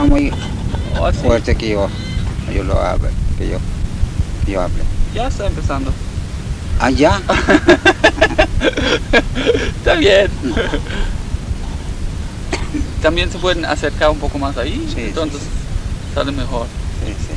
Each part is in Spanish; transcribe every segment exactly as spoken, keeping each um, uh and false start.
suena muy ¿O así? fuerte que yo, yo lo hable, que yo, yo hable. Ya está empezando. Ah, ya. Está bien. También se pueden acercar un poco más ahí, Sí, entonces sí, sale mejor. Sí, sí.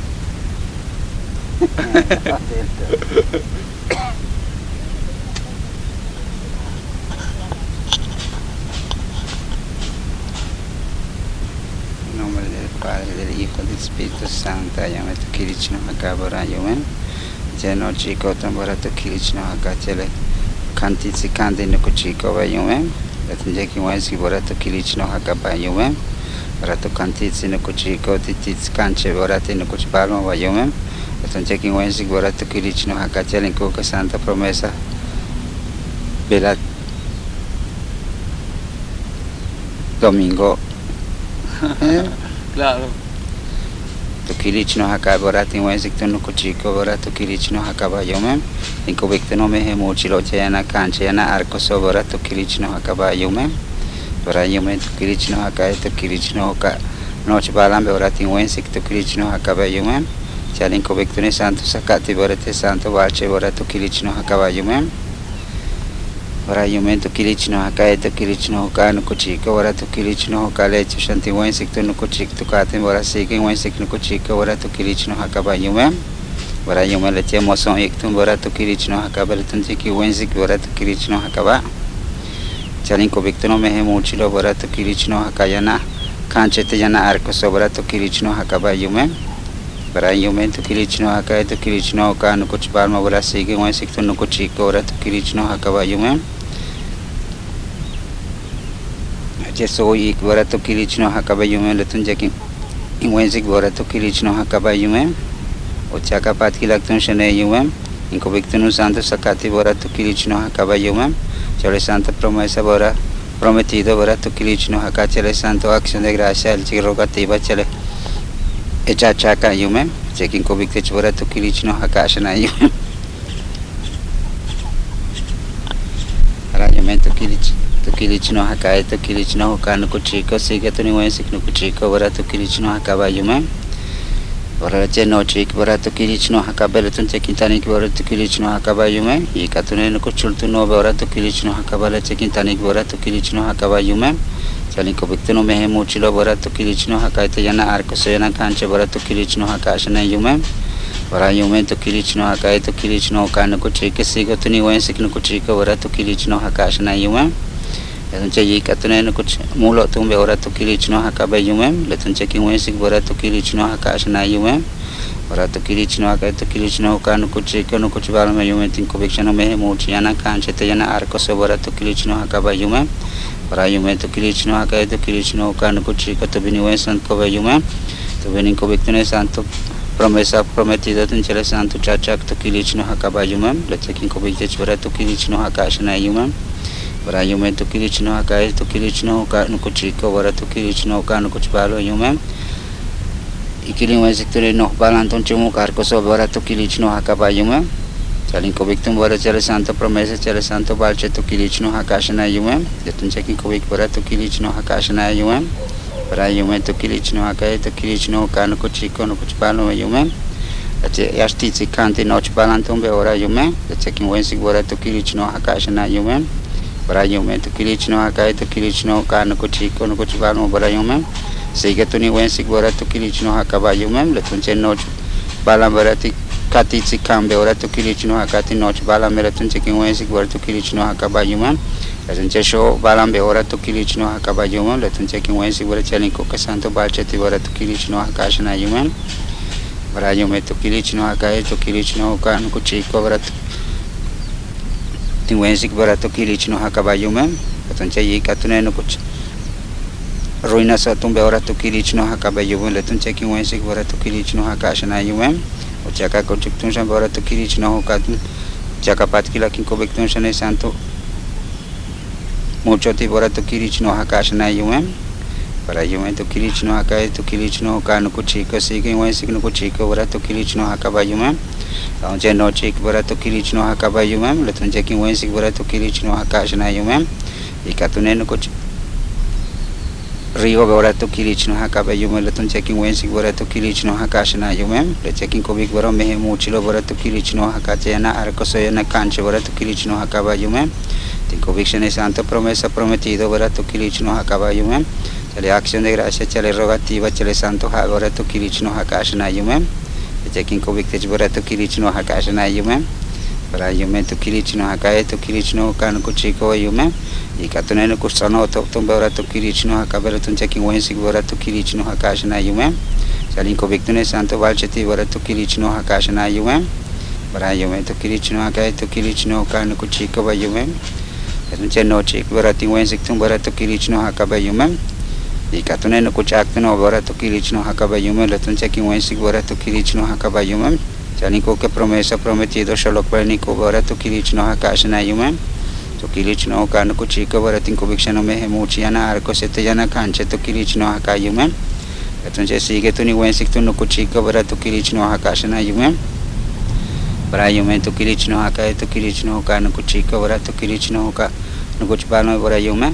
En nombre del Padre, del Hijo, del Espíritu Santo, ayame tu kirichno hakabara yumen. Jeno chico tambarato kirichno hakachele. Kanti si kandi nuku chico va yumen. Latinjeki wansi borato kirichno hakaba yumen. Barato kanti si nuku chico titis kanche borate nuku chipalma va yumen. Latinjeki wansi borato kirichno hakachele kuka santa promesa. Bela domingo. ¿Eh? Claro. Tu kirichno hakaba borate wansi tu nuku chico borato kirichno hakaba yumen. Inko victino me hemuchilo chayana kanchayana arcoso borato kirichno hakaba yumen. Para yumen tu kirichno hakaba tu kirichno haka noche balambe borati wansi tu kirichno hakaba yumen. Chalinko victine santo sakati borate santo valche borato kirichno hakaba yumen. Para yumen tu kirichno hakaba tu kirichno haka nuku chico borato kirichno haka leche shanti wansi tu nuku chico tu kate borasiki wansi nuku chico borato kirichno hakaba yumen. Bara yumen leche moson iktum borato kirichno hakaba letunti ki wenzik borato kirichno hakaba. Chalinko victino me hemuchilo borato kirichno hakayana kanchete yana arcoso borato kirichno hakaba yumen. Bara yumen tu kirichno hakaya tu kirichno haka nuku chipalma borasiki wenzik tu nuku chico borato kirichno hakaba yumen. Jeso ik borato kirichno hakaba yumen letunjeki wenzik borato kirichno hakaba yumen. Ochaka patki lactun shene yumen. Inko victinu santo sakati borato kirichno hakaba yumen. Chale santa promesa bora prometido borato kirichno haka chale santo acción de gracia el chirogativa chale. Echa chaka yumen. Chekin ko victich borato kirichno haka shana yumen. Ara yumen to kirich to kirichno haka to kirichno haka nuku chico sigue tu ni wenzik nuku chico borato kirichno hakaba yumen. Ora no chik borato kirichno hakaba letunte kintani borato kirichno hakaba yumen. Y katune nuku chultu no borato kirichno hakaba leche kintani borato kirichno hakaba yumen. Chalinko victino me hemuchilo borato kirichno hakaite yana arco sena kanche borato kirichno hakashana yumen. Ora yumen to kirichno hakaite kirichno kanuku chike sigo tuni wensik nuku chike borato kirichno hakashana yumen. Letunche y katune nuku mulo tumbe borato kirichno hakaba yumen. Letunche ki wensik borato kirichno hakashana yumen. Borato kirichno hakaite kirichno kanuku chike nuku chibalma yumen tinko victino me hemuchi yana kanche te yana arco so borato kirichno hakaba yumen. Para yumen tu kirichno hakaite kirichno kanuku chike to bini wensan ko yumen. To bini ko victine santo promesa prometida tinchele santo chachak to kirichno hakaba yumen. Lechekin ko victich borato kirichno hakashana yumen. Para yumen tu kirichno hakaite to kirichno kanuku chike borato kirichno kanuku chibalo yumen. Ikili wenzik tu no balanton chumu karko so borato kirichno hakaba yumen. Chalinko victum bora chale santo promesa chale santo balche tu kirichno hakashana yumen. Letun chekin ko vic borato kirichno hakashana yumen. Para yumen tu kirichno hakaite tu kirichno kanuku chiko nuku chipalo yumen. Leche yastitsi kanti noche balanton be ora yumen. Lechekin wenzik borato kirichno hakashana yumen. Para yumen tu kirichno hakaite tu kirichno kanuku chiko nuku chipalo bora yumen. Sigue tu ni wenzik borato kirichno hakaba yumen. Letun chen noche balan borati katitsi kambe borato kirichno hakati noche balan meratun chekin wenzik borato kirichno hakaba yumen. Letun chesho balan be borato kirichno hakaba yumen. Letun chekin wenzik borato chalinko kasanto balcheti borato kirichno hakashana yumen. Para yumen tu kirichno hakaite tu kirichno kanuku chiko borato tin wenzik borato kirichno hakaba yumen. Letun cheyi katune nuku ruina sa tumbe borato kirichno hakaba yumen. Letun chekin wenzik borato kirichno hakashana yumen. Ochaka ko chiktun shan borato kirichno hokatun chaka patkila kinko victun shane santo mucho ti borato kirichno hakashana yumen. Para yumen tu kirichno hakaite tu kirichno kanuku chiko sigue wenzik nuku chiko borato kirichno hakaba yumen. Aunque no chik borato kirichno hakaba yumen. Letun chekin wenzik borato kirichno hakashana yumen. Y katune nuku río bora to kilichno hakaba yume le tun checking wensik bora to kilichno hakashna yume le checking kobik bora mehe muchilo bora to kilichno hakachena arkosoyana kanche bora to kilichno hakaba yume tin convicción es santo promesa prometido bora to kilichno hakaba yume chale acción de gracia chale rogativa chale santo ha bora to kilichno hakashna yume le checking kobik te bora to kilichno hakashna yume para yume to kilichno hakaye to kilichno kan ko chiko yume y katune no kusano to to bora to kilichno hakabela tun checking wensik bora to kilichno hakashna yume chalin ko viktune santo valcheti bora to kilichno hakashna yume para yume to kilichno hakaye to kilichno kan ko chiko ba yume tun cheno chik bora tin wensik tun bora to kilichno hakaba yume y katune no kuchak no bora to kilichno hakaba yume le tun checking wensik bora to kilichno hakaba yume chalin ko que promesa prometido shalok parni ko bora to kilichno hakashna yume to kilichno kan ko chiko bora tin conviction me he muchiana arko sete yana kanche to kilichno hakayume entonces sigue tu ni wensik tu no ko chiko bora to kilichno hakashna yume para yume to kilichno hakaye to kilichno kan ko chiko bora to kilichno ka no ko chbano bora yume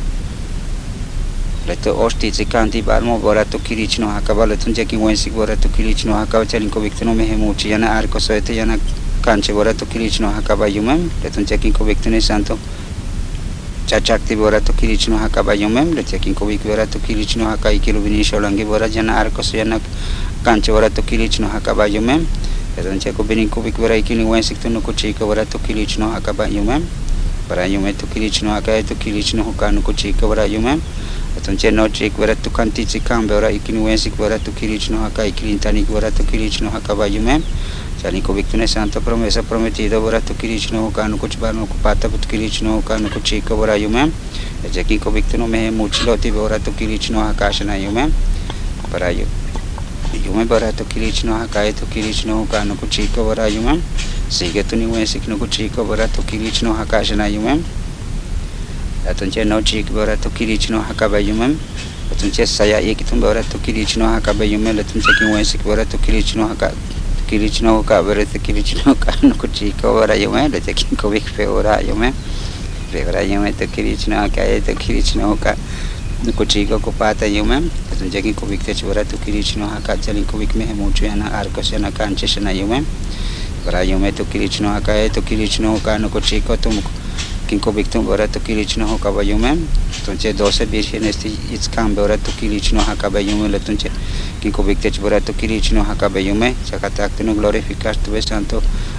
le to osti zikanti balmo bora to kilichno hakabalo tun cheki wensik bora to kilichno hakaw chalin ko victono me he muchiana arko sete yana kanche bora to kilichno hakaba yume le tun cheki ko victone santo chachakti bora to kilichno hakaba yumem le checking ko wik bora to kilichno hakai kilo binisho langi bora jana arko suyana kanche bora to kilichno hakaba yumem edon cheko binin ko wik bora ikini wensik to no ko chiko bora to kilichno hakaba yumem para yume to kilichno hakai to kilichno hokano ko chiko bora yumem edon cheno chik bora to kanti chikam bora ikini wensik bora to kilichno hakai kilintani bora to kilichno hakaba yumem chani ko victune santo promesa prometido bora to kilichno kan kuch bano ko pata to kilichno kan ko chiko bora yume jeki ko victuno me muchlo ti bora to kilichno hakashna yume para yu yume bora to kilichno hakaye to kilichno kan ko chiko bora yume sigue tu ni wensikno ko chiko bora to kilichno hakashna yume atonche no chik bora to kilichno hakaba yume atonche saya yekitum bora to kilichno hakaba yume latunche ki wensik bora to kilichno haka kilichno ka bere te kilichno ka no ko chiko bora yume le cheki ko vik pe ora yume pe ora yume te kilichno ka e te kilichno ka no ko chiko ko pata yume te cheki ko vik te bora to kilichno ka chalin ko vik me mucho yana arko sena kanche sena yume bora yume to kilichno ka e to kilichno ka no ko chiko tum kin ko vik tum bora to kilichno ka ba yume tunche doce virgen este it's kam bora to kilichno ka ba yume le tunche kin ko vik te bora to kilichno ka ba yume chakata acto glorificar tu santo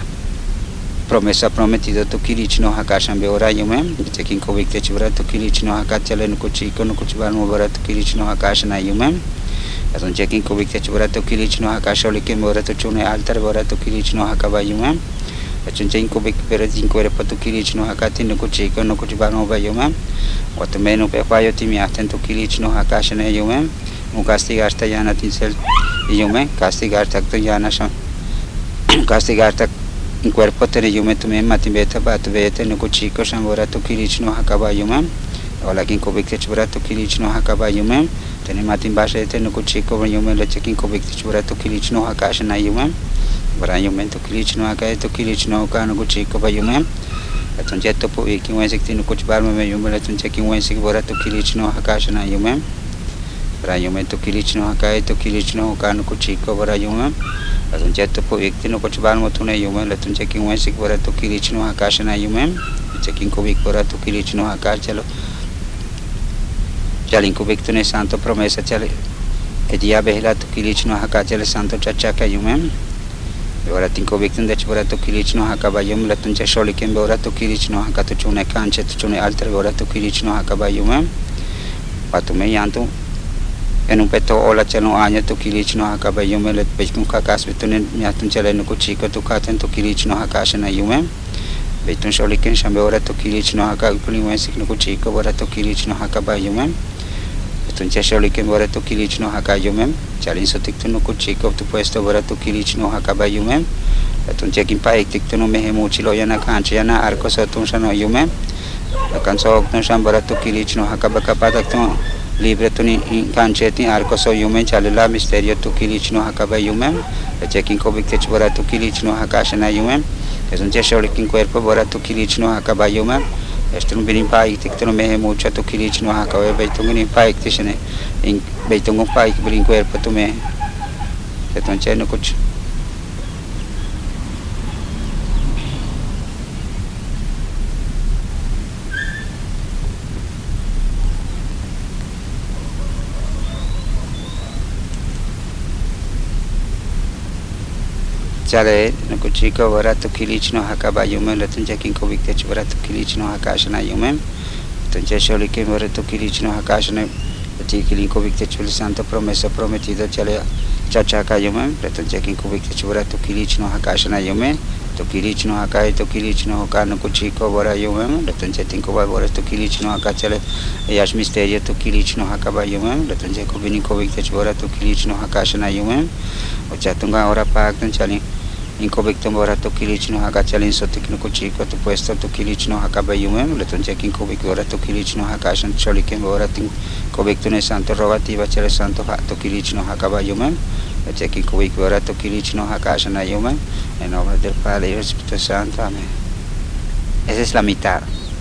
promesa prometido to kilichno hakasham beora yume kin ko vik te bora to kilichno ka chalen ko chiko no kuch ban bora to kilichno hakashna yume aton checking ko vik te bora to kilichno hakashole ke bora to chune altar bora to kilichno ka ba yume achun chen ko vik pero cinco era to kilichno hakati no ko chiko no kuch ban ba yume wat meno pe payo timi atento kilichno hakashna yume un castigar hasta yana tinsel yume castigar tak to yana sham castigar tak in cuerpo tere yume tume mati beta bat beta no ko chiko sham bora to kilichno hakaba yume wala kin ko vik te bora to kilichno hakaba yume tene mati bashe te no ko chiko yume le chekin ko vik te bora to kilichno hakashna yume bora yume to kilichno hakaye to kilichno ka no ko chiko ba yume aton jetto po ikin wensik tin ko chbar me yume le tun chekin wensik bora to kilichno hakashna yume bora yume to kilichno hakaye to kilichno ka no ko chiko bora yume aton jetto po ikin no ko chbar mo tune yume le tun chekin wensik bora to kilichno hakashna yume chekin ko vik bora to kilichno hakash chalo chalin ko vik tune santo promesa chale e dia behla to kilichno hakash chale santo chacha ka yume ora tinko victim de bora to kilichno hakaba yum la tunche sholi kem bora to kilichno hakato chune kanche to chune alter bora to kilichno hakaba yum patume yanto en un peto ola chano año to kilichno hakaba yum le pechun kakas bitun yatun chale no ko chiko to katen to kilichno hakashna yum betun sholi kem shambe bora to kilichno hakaba pulin wensik no ko chiko bora to kilichno hakaba yum tunche sholi kem bora to kilichno hakaba yum chalin so tiktu no ko chiko to puesto bora to kilichno hakaba yum tunche kin pa tiktu no me muchilo yana kanche yana arko so tun shano yum kanso okton sham bora to kilichno hakaba kapata to libre tuni kanche ti arko so yum chalila misterio to kilichno hakaba yum checking ko vik te bora to kilichno hakashna yum tunche sholi kin cuerpo bora to kilichno hakaba yum Esto no viene para que te no me mucho tu kilich no haka we beitung ni para que te ne in beitung para que brin cuerpo tu me te ton cheno kuch Chale no kuchiko barato kilich no haka ba yume le tunja kin ko bikte barato kilich no haka shana yume tunja sholi ke barato kilich no haka shana ti kilin ko bikte chul santo promesa prometido chale chacha ka yume le tunja kin ko bikte barato kilich no haka shana yume to kilich no haka to kilich no haka no kuchiko bara yume le tunja tin ko ba barato kilich no haka chale yash misterio to kilich no haka ba yume le tunja ko bini ko bikte barato kilich no haka shana yume o chatunga ora pa tan chali Inko victim barato kilich no haka chalin so tikno kuchiko to puesto to kilich no haka bayumem le ton checking ko victim barato kilich no haka shan cholikem baratin ko victim santo rogativa chale santo ha to kilich no haka bayumem le checking ko victim barato kilich no haka shan ayumem en nombre del Padre y del Espíritu Santo. Amén. Esa es la mitad.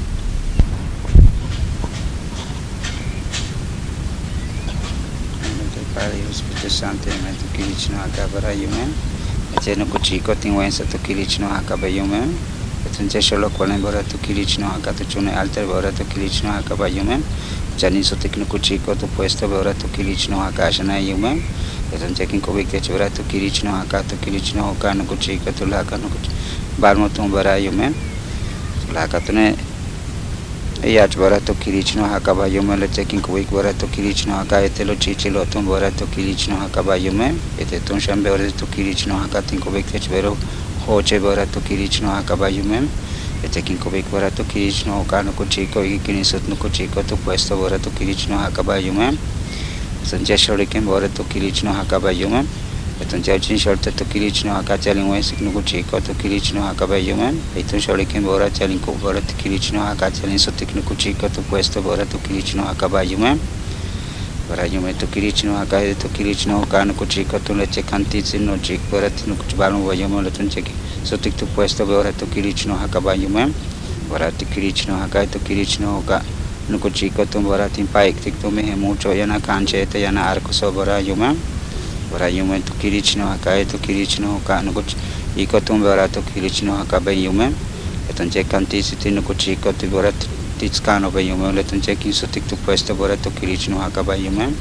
En nombre del Padre y del Espíritu Santo. Amén. To kilich no haka bayumem Cheno kuchiko tingwensa to kilich no haka bayume tunche sholo kolen bora to kilich no haka to chune alter bora to kilich no haka bayume chani so tikno kuchiko to puesto bora to kilich no haka shana yume tunche kin ko bikte chora to kilich no haka to kilich no haka no kuchiko to laka no kuch balmo tum bara yume laka tune yach bora to kilich no haka bayume le checking ko wik bora to kilich no haka etelo chichilo tum bora to kilich no haka bayume ete tun shambe bora to kilich no haka tin ko bikte chbero hoche bora to kilich no haka bayume ete kin ko wik bora to kilich no haka no kuchiko ikini sut no kuchiko to puesto bora to kilich no haka bayume sanje shoriken bora to kilich no haka bayume Etun jauchin shorta to kilich no haka chalin wen sik no kuchiko to kilich no haka bayume etun shoriken bora chalin ko bora to kilich no haka chalin sotik no kuchiko to puesto bora to kilich no haka bayume bora yume to kilich no haka to kilich no haka no kuchiko to leche kanti no chik bora no kuch balmo bayume letun cheki sotik to puesto bora to kilich no haka bayume bora to kilich no haka to kilich no haka no kuchiko to bora tin paik tik to me mucho yana kanche te yana arco so bora yume Bora yume to kilich no haka to kilich no haka no kuch iko tum bora to kilich no haka bayume eton che kanti siti no kuch iko to bora titskano bayume leton che kin sotik to puesto bora to kilich no haka bayume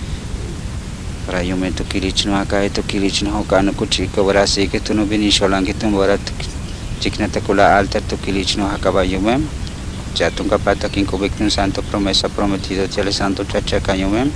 Bora yume to kilich no haka to kilich no haka no kuch iko bora se ke tu no bini sholangi tum bora chikna te kula alter to kilich no haka bayume chatung ka pata kin ko victim santo promesa prometido chale santo chacha kayume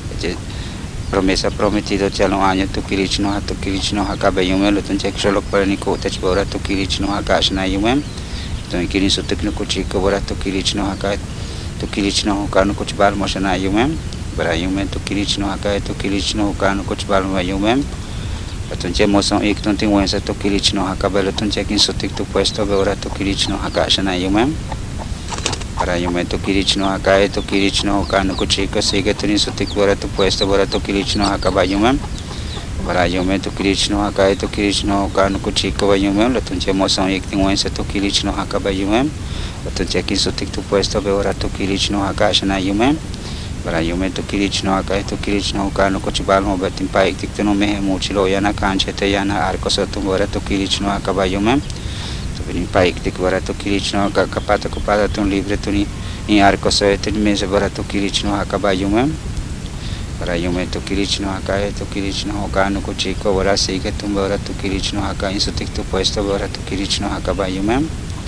promesa prometido chalo año to kilich no to kilich no haka bayume lo tun chek solo parani ko tach bora to kilich no haka shna yume to kirin so tekno kuchiko bora to kilich no haka to kilich no haka no kuch bal moshana yume bara yume to kilich no haka to kilich no haka no kuch bal ma yume tun che moson ik tun tin wensa to kilich no haka belo tun chekin so tik to puesto bora to kilich no haka shna yume Para yume to kilich no haka to kilich no haka no kuchiko sigue tuni so tik bora to puesto bora to kilich no haka bayume para yume to kilich no haka to kilich no haka no kuchiko bayume lo tunche moson ik tin wensa to kilich no haka bayume lo tunche kin so tik to puesto bora to kilich no haka shana yume para yume to kilich no haka to kilich no haka no kuch balmo batin pa ik tik no me muchilo yana kanche te yana arco so tum bora to kilich no haka bayume Vini paik tik bora to kilich no haka kapata kupada tun libre tuni in arco so etin mese bora to kilich no haka bayume para yume to kilich no haka to kilich no haka no kuchiko bora sigue tum bora to kilich no haka in so tik to puesto bora to kilich no haka bayume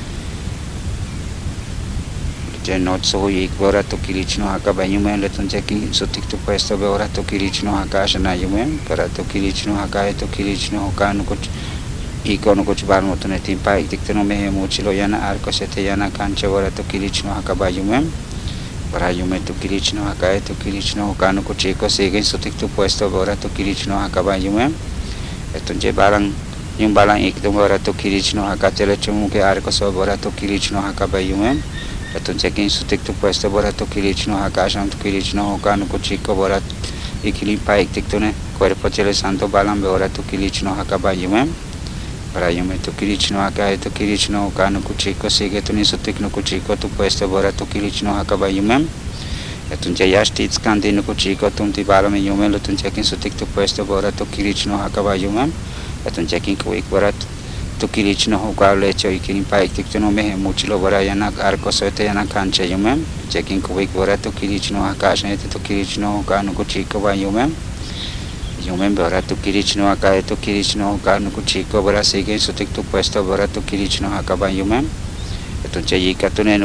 je not so ik bora to kilich no haka bayume le tun cheki so tik to puesto bora to kilich no haka shana yume para to kilich no haka to kilich no haka no kuch iko no kuch balmo tune tin pa ik tik no me muchilo yana arco sete yana kanche bora to kilich no haka bayume para yume to kilich no haka to kilich no haka no kuchiko sigue so tik to puesto bora to kilich no haka bayume eton je balang yung balang ik to bora to kilich no haka tele chumu ke arco so bora to kilich no haka bayume eton chekin so tik to puesto bora to kilich no haka sham to kilich no haka no kuchiko bora ikili pa ik tik to ne cuerpo chele santo balang bora to kilich no haka bayume Para yo me tu kirichno acá tu kirichno cano cuchico sigue tu ni su ticno cuchico tu puesto bora tu kirichno acaba yo mem. Etun ya ya stits kandi no cuchico tum ti balo me yo me lo tun chekin su tic tu puesto bora tu kirichno acaba yo mem. Etun chekin kuik bora tu kirichno ho kable cho ikin pa ik tu no me muchilo bora yana arco sote yana canche yo mem. Chekin kuik bora tu kirichno acá shne tu kirichno cano cuchico ba yo mem. Yo me bora tu kirichno acá tu kirichno cano cuchico bora sigue su tic tu puesto bora tu kirichno acaba yo mem. Etun cheyi katune no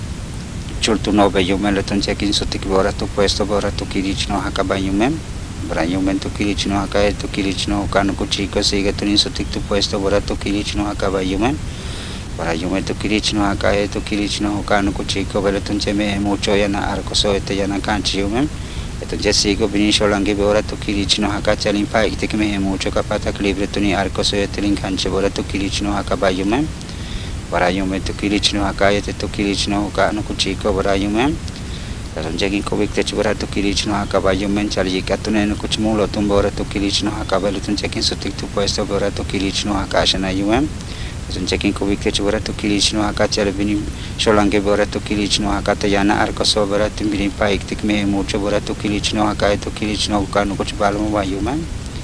chultu no be yo me lo tun chekin su tic bora tu puesto bora tu kirichno acaba yo mem. Bora yo me tu kirichno acá tu kirichno cano cuchico sigue tu ni su tic tu puesto bora tu kirichno acaba yo mem. Bora yo me tu kirichno acá tu kirichno cano cuchico bora tun cheme mucho yana arco soete yana canchi yo mem. Entonces sigo vinisco langi bora tu kirichno acá chalin pa ikte que me mucho capata libre tu ni arco soete lin canche bora tu kirichno acaba yo mem. Bora yo me tu kirichno acá tu kirichno cano cuchico bora yo mem. Entonces aquí covid te bora tu kirichno acaba yo mem chali katune no kuch mulo tum bora tu kirichno acaba lo tun chekin su tic tu puesto bora tu kirichno acá shana yo mem. Entonces aquí covid te bora tu kirichno acá chali vini sholange bora tu kirichno acá te yana arco so bora tu vini pa ikte que me mucho bora tu kirichno acá tu kirichno cano kuch balo mo yo mem.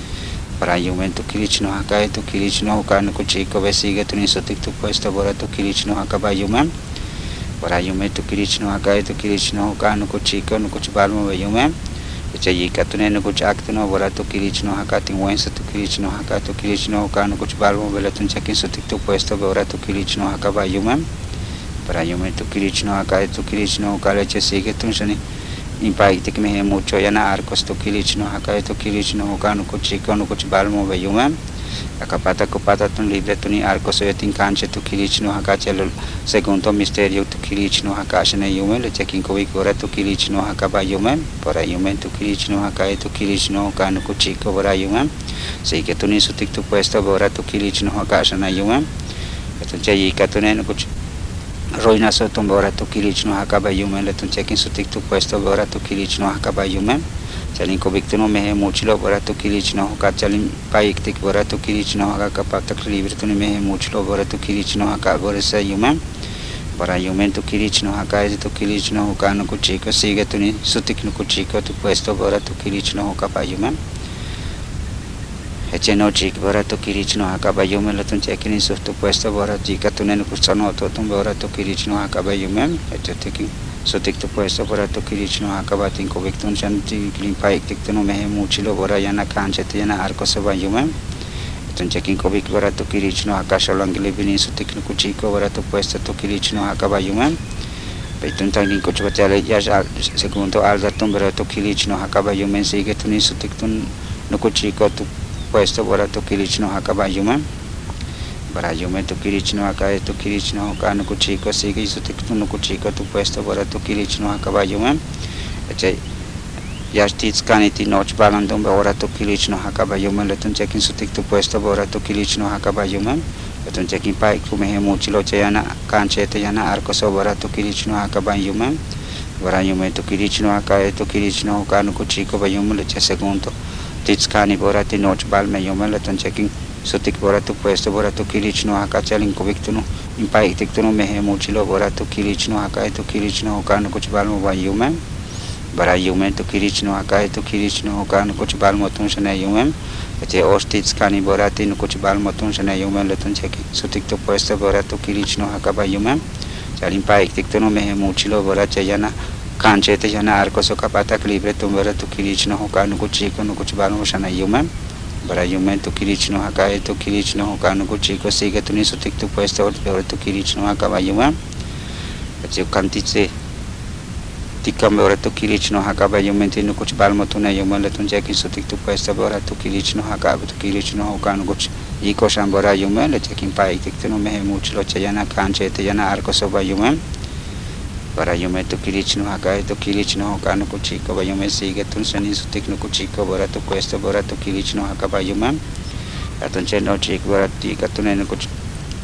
Para yo me tu kirichno acá tu kirichno cano cuchico be sigue tu ni su tic tu puesto bora tu kirichno acaba yo mem. Para yo me tu kirichno acá tu kirichno cano cuchico no kuch balo mo yo mem. Echayi katune no kuch acto no bora tu kirichno acá tin wensa tu kirichno acá tu kirichno cano kuch balo mo bela tun chekin su tic tu puesto bora tu kirichno acaba yo mem. Para yo me tu kirichno acá tu kirichno cale che sigue tun shani impact que me mucho yana arcos tu kirichno acá tu kirichno cano cuchico no kuch balo mo yo mem. Acá pata copata tun libre tu ni arcos yo tin canche tu kirichno acá chelo segundo misterio tu kirichno acá shane yo me le chekin ko ikora tu kirichno acá ba yo mem. Para yo me tu kirichno acá tu kirichno cano cuchico bora yo mem. Sigue tu ni su tic tu puesto bora tu kirichno acá shana yo mem. Entonces yi katune no kuch roina so tum bora tu kirichno acá ba yo mem le tun chekin su tic tu puesto bora tu kirichno acá ba yo mem. Chalin ko victino me muchlo bora tu kirichno acá chalin paik tic bora tu kirichno acá capata libre tu ni me muchlo bora tu kirichno acá bora sa yo mem. Para yo me tu kirichno acá tu kirichno cano cuchico sigue tu ni su tic no cuchico tu puesto bora tu kirichno acá ba yo mem. Eche no chic bora tu kirichno acá ba yo mem le tun chekin su tu puesto bora chica tu ne no kuchano to tum bora tu kirichno acá ba yo mem. Eche tic so tic tu puesto bora tu kirichno acá ba tin ko victun chan ti klin pa tic tu no me muchilo bora yana canche te yana arco so ba yo mem. Tun chekin ko vic bora tu kirichno acá sholangi vini su tic no cuchico bora tu puesto tu kirichno acá ba yo mem. Petun tangin ko chuba chale ya segundo alda tum bora tu kirichno acá ba yo mem sigue tu ni su tic tu no cuchico tu puesto bora tu kirichno acá ba yo mem. Para yo me tu kirichno acá tu kirichno cano cuchico sigue su tic tu no cuchico tu puesto bora tu kirichno acá ba yo mem. Eche ya stits kaniti noch balandum bora tu kirichno acá ba yo mem le tun chekin su tic tu puesto bora tu kirichno acá ba yo mem. Le tun chekin pa ku me muchilo che yana canche te yana arco so bora tu kirichno acá ba yo mem. Bora yo me tu kirichno acá tu kirichno cano cuchico ba yo mem le che segundo tits kani bora ti noch bal me yo mem le tun chekin su tic bora tu puesto bora tu kirichno acá chalin ko victuno impact tic tu no me muchilo bora tu kirichno acá tu kirichno cano kuch bal mo ba yo mem. Bara yo me tu kirichno acá tu kirichno cano kuch bal mo tun shane yo mem. Eche ostits kani bora ti no kuch bal mo tun shane yo mem le tun cheki su tic tu puesto bora tu kirichno acá ba yo mem. Chalin pa tic tu no me muchilo bora che yana canche te yana arco so capata libre tu bora tu kirichno cano cuchico no kuch bal mo shane yo mem. Bara yo me tu kirichno acá tu kirichno cano cuchico sigue tu ni su tic tu puesto bora tu kirichno acá ba yo mem. Eche kantiche tikam bora tu kirichno acá ba yo mem no kuch bal mo tu ne yo mem le tun chekin su tic tu puesto bora tu kirichno acá tu kirichno cano kuch iko sham bora yo mem le chekin pa tic tu no me muchlo che yana canche te yana arco so ba yo mem. Bara yo me tu kirichno acá tu kirichno cano cuchico ba yo mem sigue tun shani su tic no cuchico bora tu puesto bora tu kirichno acá ba yo mem. Atun chen no chic bora ti katune no kuch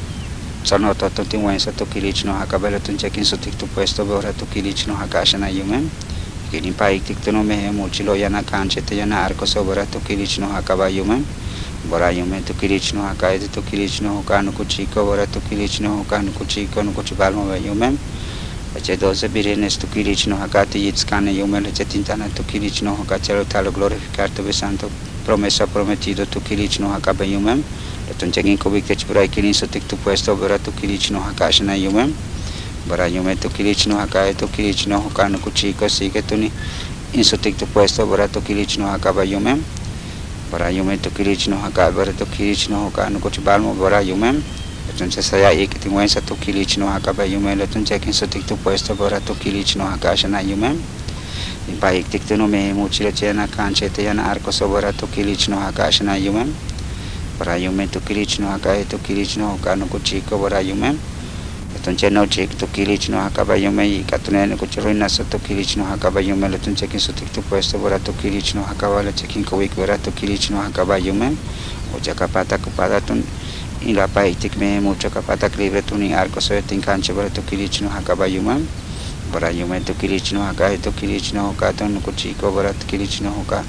Sono toto tin wensa tu kirichno acá bela tun chekin su tic tu puesto bora tu kirichno acá shana yo mem. Kini pa tic tu no me muchilo yana canche te yana arco so bora tu kirichno acá ba yo mem. Bora yume to kirich no haka ito to kirich no hoka no kuchiko bora to kirich no hoka no kuchiko no kuchibalmo ba yume. Leche doce birines to kirich no haka te yitskane yume leche tintana to kirich no hoka chelo talo glorificar to santo promesa prometido to kirich no haka ba yume. Leton chegin ko bikech bora kirin so tik tu puesto bora to kirich no haka shana yume. Bora yume to kirich no haka ito kirich no hoka no kuchiko sigue tuni inso tik tu puesto bora to kirich no haka ba yume. Bora yume to kirich no haka bora to kirich no hoka no kuchibalmo bora yume. Entonces saya ik tingwensa to kirich no haka ba yume leton chekin so tik tu puesto bora to kirich no haka shana yume. Impa ik tik tu no me muchile chena kanche te yana arco so bora to kirich no haka shana yume. Bora yume to kirich no haka to kirich no hoka no kuchiko bora yume. Entonces no chek to kirich no haka ba yume y katune no kuchiruina so to kirich no haka ba yume leton chekin so tik tu puesto bora to kirich no haka ba le chekin ko wik bora to kirich no haka ba yume. O chakapata kupada tun in la pai tik me mucho kapata libre tuni arco so tin kanche bora to kirich no haka ba yume. Bora yume to kirich no haka to kirich no hoka to no kuchiko bora to kirich no hoka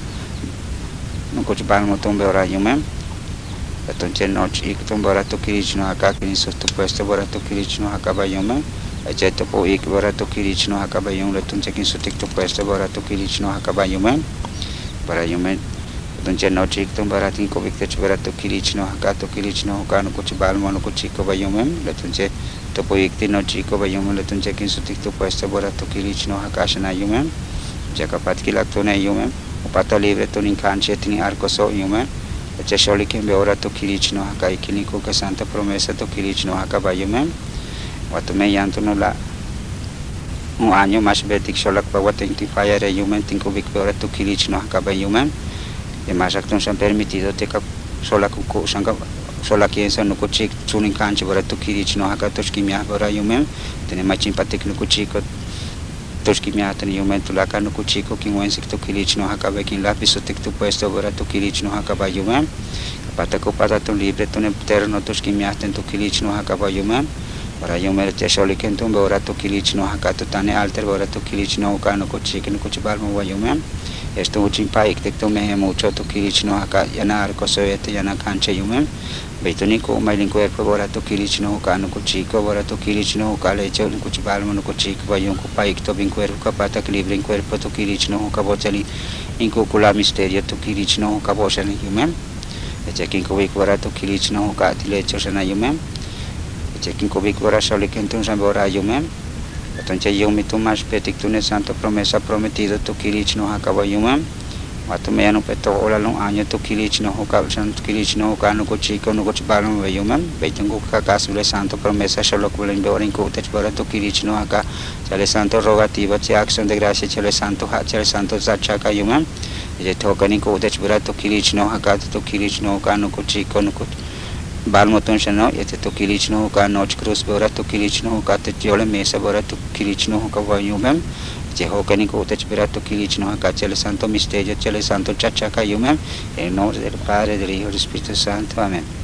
no kuchbalmo tumbe bora yume. Entonces no chik tum bora to kirich no haka kin so tu puesto bora to kirich no haka ba yume. Eche to po ik bora to kirich no haka ba yume entonces kin so tik tu puesto bora to kirich no haka ba yume. Bora yume entonces no chik tum bora tin ko bikech bora to kirich no haka to kirich no hoka no kuchbalmo no kuchiko ba yume. Entonces to po ik tin no chiko ba yume entonces kin so tik tu puesto bora to kirich no haka shana yume. Jakapat kilak to ne yume. Upata libre to nin kanche tin arco so yume. Eche sholi kimbe ora to kirich no haka ikiniko ka santa promesa to kirich no haka ba yume. Watu me yanto no la un año más betik sholak pa watin ti fire yume tinko bik ora to kirich no haka ba yume. E más acton san permitido te ka sholak ko sanga sholak yensa no kuchik tunin kanche ora to kirich no haka to skimia ora yume. Tene machin patik no kuchiko to skimia tene yume to la no kuchiko kin wensik to kirich no haka ba kin lapis tik tu puesto ora to kirich no haka ba yume. Pata ko pata to libre to ne terno to skimia ten to kirich no haka ba yume. Ora yume te sholi ken tumbe ora to kirich no haka to tane alter ora to kirich no haka no kuchik no kuchbalmo ba yume. Esto uchin paik tek to me mucho to kirich no haka yana arco so ete yana kanche yume. Beitoni ko mailin cuerpo ora to kirich no haka no kuchiko ora to kirich no haka lecho no kuchbalmo no kuchiko ba yung ko paik to bin cuerpo kapata libre en cuerpo to kirich no haka bochali incukula misterio to kirich no haka bochali yume. Eche kin ko wik ora to kirich no haka lecho shana yume. Eche kin ko wik ora sholi ken tun san ora yume. Entonces yo mi tumas petik tune santo promesa prometido to kirich no haka ba yume. Watu me anu peto ola long año to kirich no haka santo kirich no haka no kuchiko no kuchbalmo ba yume. Beitungo kakasule santo promesa solo kulen beorin ko tech bora to kirich no haka. Chale santo rogativa che acción de gracia chale santo ha chale santo zachaka yume. Je tokani ko tech bora to kirich no haka to kirich no haka no kuchiko no kuch balmoton shano yete to kirich no haka noch cruz bora to kirich no haka te jole mesa bora to kirich no haka ba yume. Je hokani ko tech bora to kirich no haka chale santo misterio chale santo chachaka yume. En nombre del Padre, del Hijo y del Espíritu Santo. Amén.